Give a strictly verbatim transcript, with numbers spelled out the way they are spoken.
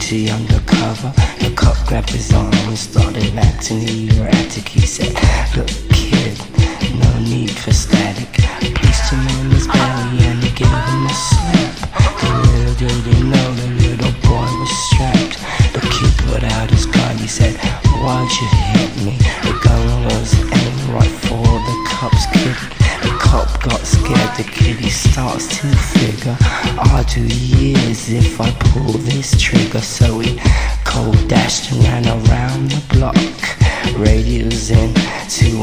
duty undercover. The cop grabbed his arm and started acting erratic. He said, look kid, no need for static. Placed him on his belly and he gave him a slap. The little didn't know the little boy was strapped. The kid put out his gun, he said, why'd you hit me? The gun was aimed right for the cop's kid. The cop got scared, the kid he starts to figure, I'll do years if I pull this trigger. So he cold dashed and ran around the block, radios in to